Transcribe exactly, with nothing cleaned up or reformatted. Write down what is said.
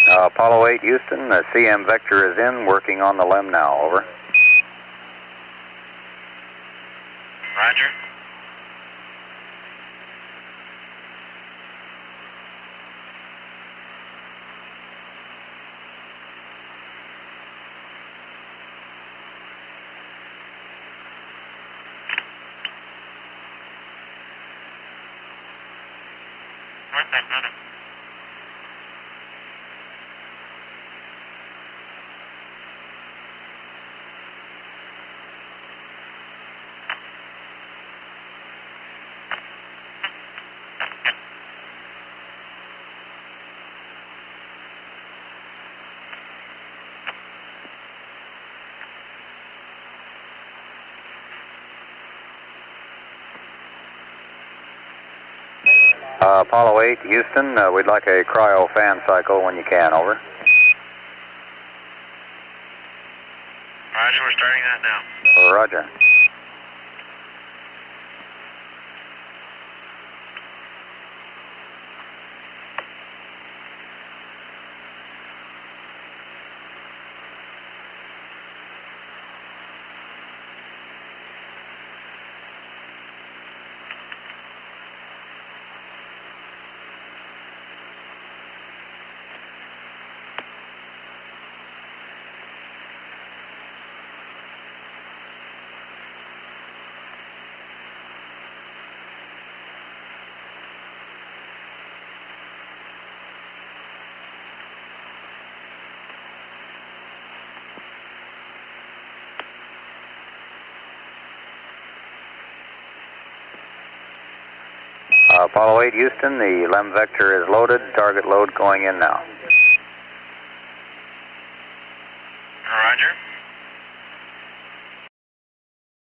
Uh, Apollo eight, Houston, the C M vector is in, working on the L E M now, over. Roger. Uh, Apollo eight, Houston, uh, we'd like a cryo fan cycle when you can, over. Roger, we're starting that now. Uh, Roger. Uh, Apollo eight, Houston, the L E M vector is loaded, target load going in now. Roger.